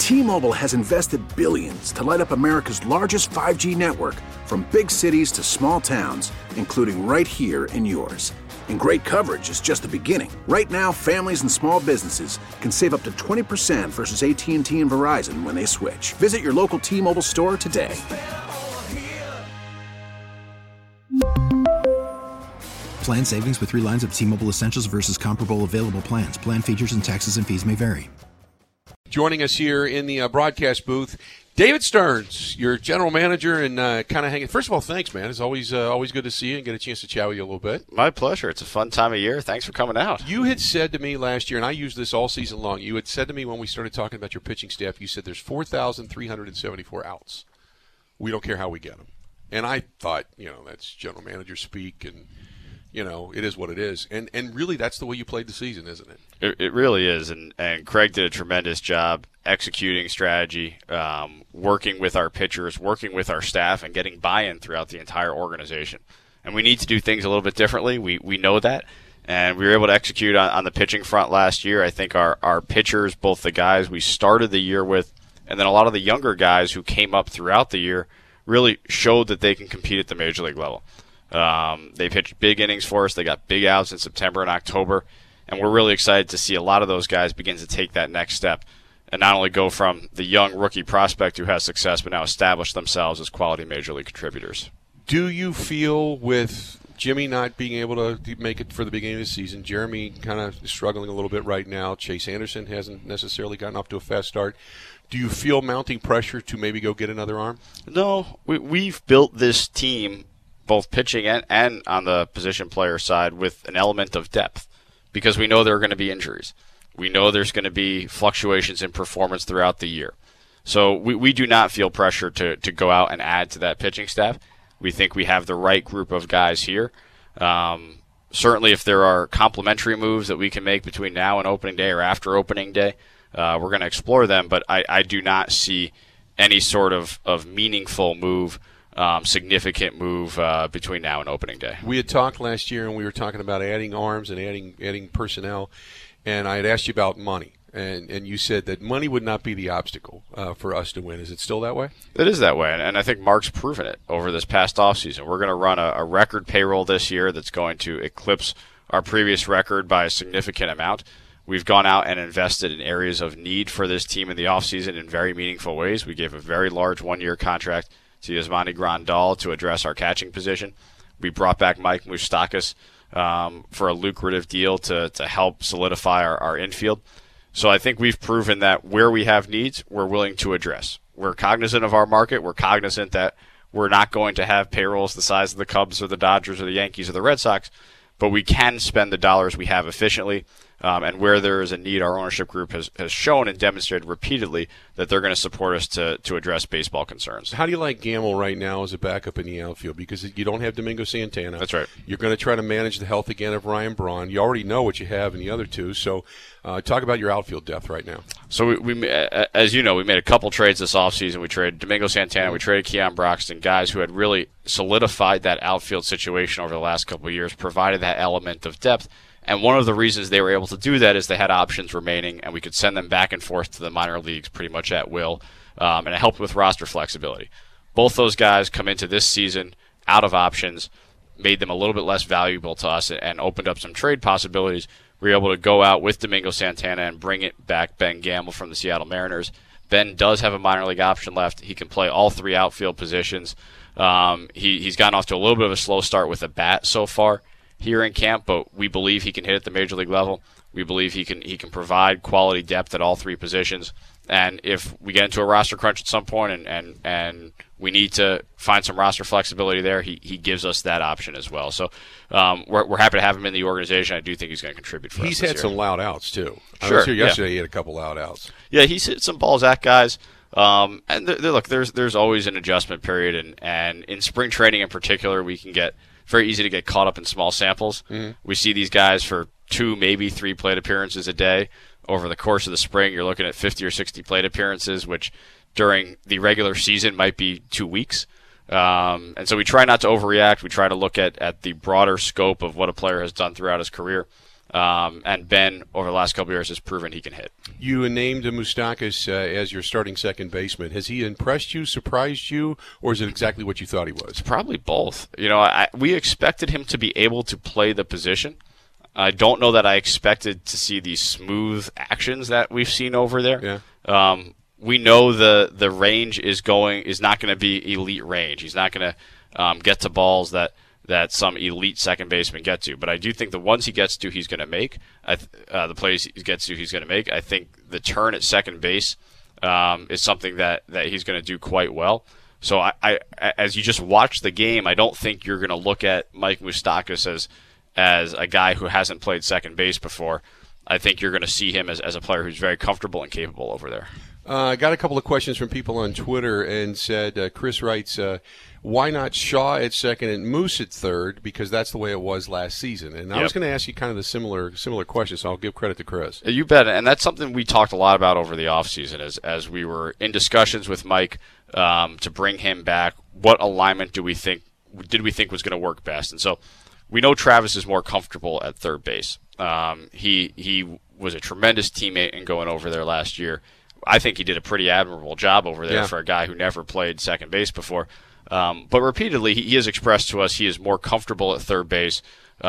T-Mobile has invested billions to light up America's largest 5G network, from big cities to small towns, including right here in yours. And great coverage is just the beginning. Right now, families and small businesses can save up to 20% versus AT&T and Verizon when they switch. Visit your local T-Mobile store today. Plan savings with 3 lines of T-Mobile Essentials versus comparable available plans. Plan features and taxes and fees may vary. Joining us here in the broadcast booth, David Stearns, your general manager, and kind of hanging. First of all, thanks, man. It's always good to see you and get a chance to chat with you a little bit. My pleasure. It's a fun time of year. Thanks for coming out. You had said to me last year, and I used this all season long, you had said to me when we started talking about your pitching staff, you said there's 4,374 outs. We don't care how we get them. And I thought, that's general manager speak, and it is what it is. And really, that's the way you played the season, isn't it? It really is. And Craig did a tremendous job executing strategy, working with our pitchers, working with our staff, and getting buy-in throughout the entire organization. And we need to do things a little bit differently. We know that. And we were able to execute on the pitching front last year. I think our pitchers, both the guys we started the year with and then a lot of the younger guys who came up throughout the year, really showed that they can compete at the major league level. They pitched big innings for us. They got big outs in September and October, and we're really excited to see a lot of those guys begin to take that next step and not only go from the young rookie prospect who has success, but now establish themselves as quality major league contributors. Do you feel, with Jimmy not being able to make it for the beginning of the season, Jeremy kind of struggling a little bit right now, Chase Anderson hasn't necessarily gotten off to a fast start, do you feel mounting pressure to maybe go get another arm? No, we've built this team, both pitching and on the position player side, with an element of depth because we know there are going to be injuries. We know there's going to be fluctuations in performance throughout the year. So we do not feel pressure to go out and add to that pitching staff. We think we have the right group of guys here. Certainly if there are complementary moves that we can make between now and opening day or after opening day, we're going to explore them, but I do not see any sort of meaningful move, significant move between now and opening day. We had talked last year, and we were talking about adding arms and adding personnel, and I had asked you about money, and you said that money would not be the obstacle for us to win. Is it still that way? It is that way, and I think Mark's proven it over this past offseason. We're going to run a record payroll this year that's going to eclipse our previous record by a significant amount. We've gone out and invested in areas of need for this team in the offseason in very meaningful ways. We gave a very large one-year contract to Yasmani Grandal to address our catching position. We brought back Mike Moustakas for a lucrative deal to help solidify our infield. So I think we've proven that where we have needs, we're willing to address. We're cognizant of our market. We're cognizant that we're not going to have payrolls the size of the Cubs or the Dodgers or the Yankees or the Red Sox, but we can spend the dollars we have efficiently. And where there is a need, our ownership group has shown and demonstrated repeatedly that they're going to support us to address baseball concerns. How do you like Gamble right now as a backup in the outfield? Because you don't have Domingo Santana. That's right. You're going to try to manage the health again of Ryan Braun. You already know what you have in the other two. So talk about your outfield depth right now. So, we as you know, we made a couple trades this offseason. We traded Domingo Santana. We traded Keon Broxton, guys who had really solidified that outfield situation over the last couple of years, provided that element of depth. And one of the reasons they were able to do that is they had options remaining, and we could send them back and forth to the minor leagues pretty much at will, and it helped with roster flexibility. Both those guys come into this season out of options, made them a little bit less valuable to us, and opened up some trade possibilities. We were able to go out with Domingo Santana and bring it back Ben Gamble from the Seattle Mariners. Ben does have a minor league option left. He can play all three outfield positions. He's gotten off to a little bit of a slow start with the bat so far here in camp, but we believe he can hit at the major league level. We believe he can provide quality depth at all three positions. And if we get into a roster crunch at some point and we need to find some roster flexibility there, he gives us that option as well. So we're happy to have him in the organization. I do think he's going to contribute for us this year. He's had some loud outs, too. Sure, I was here yesterday. He had a couple loud outs. Yeah, he's hit some balls at guys. And look, there's always an adjustment period. And in spring training in particular, we can get very easy to get caught up in small samples. Mm-hmm. We see these guys for 2, maybe 3 plate appearances a day. Over the course of the spring, you're looking at 50 or 60 plate appearances, which during the regular season might be 2 weeks. And so we try not to overreact. We try to look at the broader scope of what a player has done throughout his career. And Ben, over the last couple of years, has proven he can hit. You named Moustakas as your starting second baseman. Has he impressed you, surprised you, or is it exactly what you thought he was? Probably both. We expected him to be able to play the position. I don't know that I expected to see these smooth actions that we've seen over there. Yeah. We know the range is not going to be elite range. He's not going to get to balls that some elite second baseman get to. But I do think the ones he gets to, he's going to make. The plays he gets to, he's going to make. I think the turn at second base is something that he's going to do quite well. So I as you just watch the game, I don't think you're going to look at Mike Moustakas as a guy who hasn't played second base before. I think you're going to see him as a player who's very comfortable and capable over there. I got a couple of questions from people on Twitter and said, Chris writes, why not Shaw at second and Moose at third? Because that's the way it was last season. And I was going to ask you kind of the similar question, so I'll give credit to Chris. You bet. And that's something we talked a lot about over the offseason as we were in discussions with Mike to bring him back. What alignment did we think was going to work best? And so we know Travis is more comfortable at third base. He was a tremendous teammate in going over there last year. I think he did a pretty admirable job over there for a guy who never played second base before. But repeatedly, he has expressed to us he is more comfortable at third base,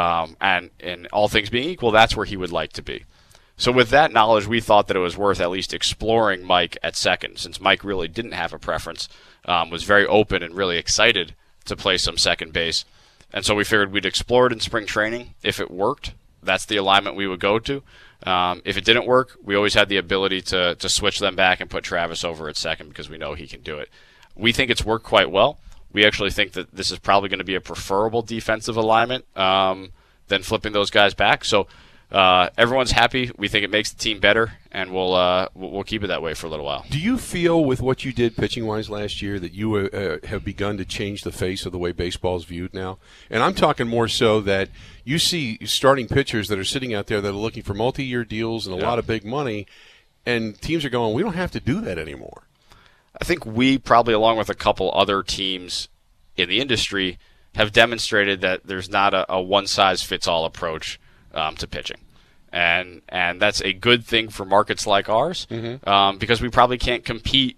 and all things being equal, that's where he would like to be. So with that knowledge, we thought that it was worth at least exploring Mike at second, since Mike really didn't have a preference, was very open and really excited to play some second base. And so we figured we'd explore it in spring training. If it worked, that's the alignment we would go to. If it didn't work, we always had the ability to switch them back and put Travis over at second because we know he can do it. We think it's worked quite well. We actually think that this is probably going to be a preferable defensive alignment than flipping those guys back. So everyone's happy. We think it makes the team better, and we'll keep it that way for a little while. Do you feel with what you did pitching-wise last year that you have begun to change the face of the way baseball is viewed now? And I'm talking more so that you see starting pitchers that are sitting out there that are looking for multi-year deals and a lot of big money, and teams are going, we don't have to do that anymore. I think we probably, along with a couple other teams in the industry, have demonstrated that there's not a one-size-fits-all approach to pitching. And that's a good thing for markets like ours because we probably can't compete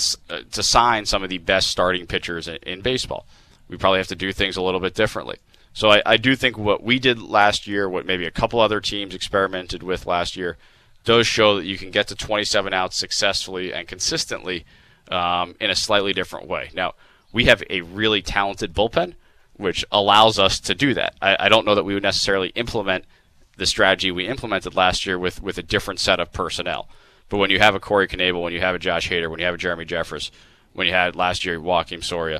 to sign some of the best starting pitchers in baseball. We probably have to do things a little bit differently. So I do think what we did last year, what maybe a couple other teams experimented with last year, does show that you can get to 27 outs successfully and consistently in a slightly different way. Now, we have a really talented bullpen, which allows us to do that. I don't know that we would necessarily implement the strategy we implemented last year with a different set of personnel. But when you have a Corey Knebel, when you have a Josh Hader, when you have a Jeremy Jeffress, when you had last year Joakim Soria,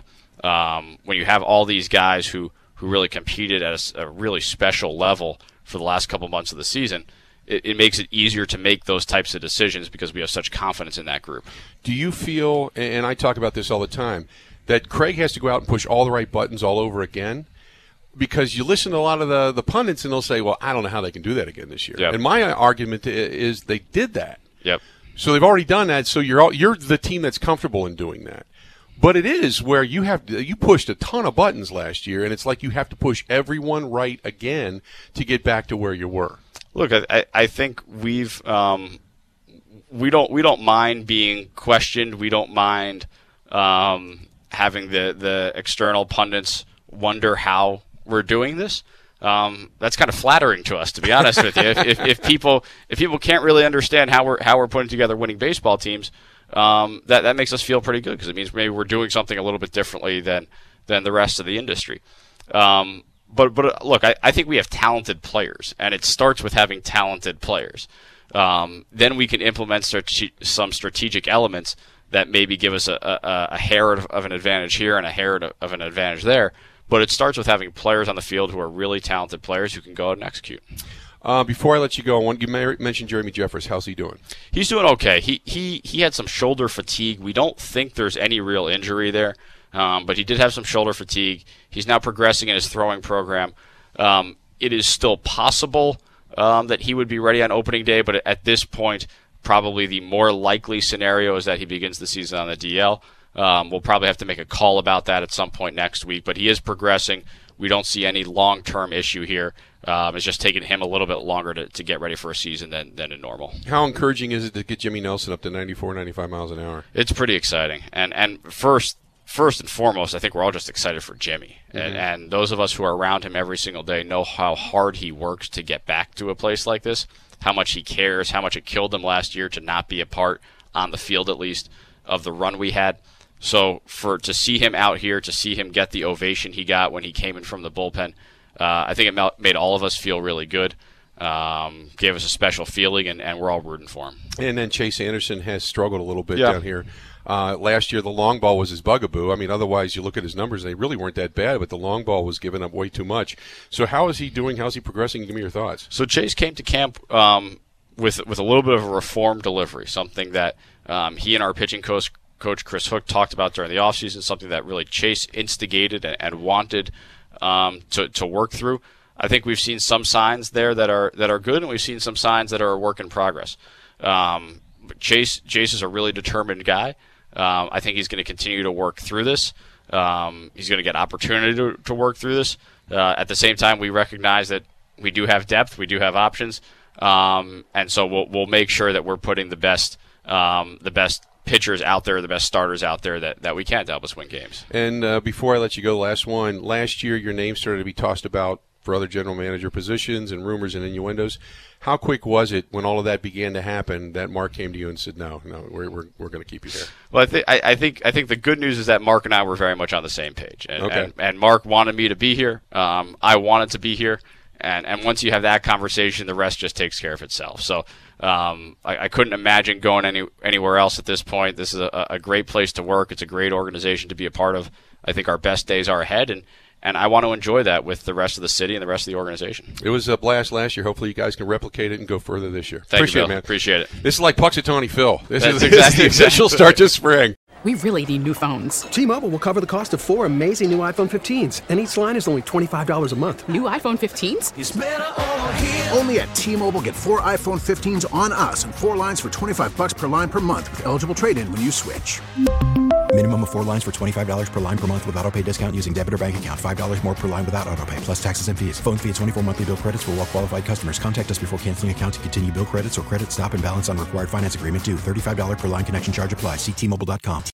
when you have all these guys who really competed at a really special level for the last couple months of the season, it makes it easier to make those types of decisions because we have such confidence in that group. Do you feel, and I talk about this all the time, that Craig has to go out and push all the right buttons all over again? Because you listen to a lot of the pundits, and they'll say, well, I don't know how they can do that again this year. Yep. And my argument is they did that. Yep. So they've already done that, so you're the team that's comfortable in doing that. But it is where you pushed a ton of buttons last year, and it's like you have to push everyone right again to get back to where you were. Look, I think we don't mind being questioned. We don't mind having the external pundits wonder how we're doing this. That's kind of flattering to us, to be honest with you. If people can't really understand how we're putting together winning baseball teams, that makes us feel pretty good because it means maybe we're doing something a little bit differently than the rest of the industry. But look, I think we have talented players, and it starts with having talented players. Then we can implement some strategic elements that maybe give us a hair of an advantage here and a hair of an advantage there. But it starts with having players on the field who are really talented players who can go out and execute. Before I let you go, you mentioned Jeremy Jeffress. How's he doing? He's doing okay. He had some shoulder fatigue. We don't think there's any real injury there, but he did have some shoulder fatigue. He's now progressing in his throwing program. It is still possible that he would be ready on opening day, but at this point, probably the more likely scenario is that he begins the season on the DL. We'll probably have to make a call about that at some point next week, but he is progressing. We don't see any long-term issue here. It's just taking him a little bit longer to get ready for a season than a normal. How encouraging is it to get Jimmy Nelson up to 94, 95 miles an hour? It's pretty exciting. And first and foremost, I think we're all just excited for Jimmy. Mm-hmm. And those of us who are around him every single day know how hard he works to get back to a place like this, how much he cares, how much it killed him last year to not be a part, on the field at least, of the run we had. So to see him out here, to see him get the ovation he got when he came in from the bullpen, I think it made all of us feel really good. Gave us a special feeling, and we're all rooting for him. And then Chase Anderson has struggled a little bit down here. Last year, the long ball was his bugaboo. I mean, otherwise, you look at his numbers, they really weren't that bad, but the long ball was giving up way too much. So how is he doing? How's he progressing? Give me your thoughts. So Chase came to camp with a little bit of a reformed delivery, something that he and our pitching coach Chris Hook talked about during the offseason, something that really Chase instigated and wanted to work through. I think we've seen some signs there that are good, and we've seen some signs that are a work in progress. Chase is a really determined guy. I think he's going to continue to work through this. He's going to get opportunity to work through this. At the same time, we recognize that we do have depth, we do have options, and so we'll make sure that we're putting the best pitchers out there, the best starters out there that we can to help us win games. And before I let you go, last year your name started to be tossed about for other general manager positions and rumors and innuendos. How quick was it when all of that began to happen that Mark came to you and said, no, we're going to keep you here? Well, I think the good news is that Mark and I were very much on the same page. And Mark wanted me to be here. I wanted to be here. And once you have that conversation, the rest just takes care of itself. So I couldn't imagine going anywhere else at this point. This is a great place to work. It's a great organization to be a part of. I think our best days are ahead, and I want to enjoy that with the rest of the city and the rest of the organization. It was a blast last year. Hopefully you guys can replicate it and go further this year. Appreciate it, man. Appreciate it. This is like Puxatawny Phil. This is exactly the official start to spring. We really need new phones. T-Mobile will cover the cost of 4 amazing new iPhone 15s, and each line is only $25 a month. New iPhone 15s? It's better over here. Only at T-Mobile, get 4 iPhone 15s on us and 4 lines for $25 per line per month with eligible trade-in when you switch. Minimum of 4 lines for $25 per line per month with autopay discount using debit or bank account. $5 more per line without autopay, plus taxes and fees. Phone fee at 24 monthly bill credits for well-qualified customers. Contact us before canceling account to continue bill credits or credit stop and balance on required finance agreement due. $35 per line connection charge applies. See T-Mobile.com.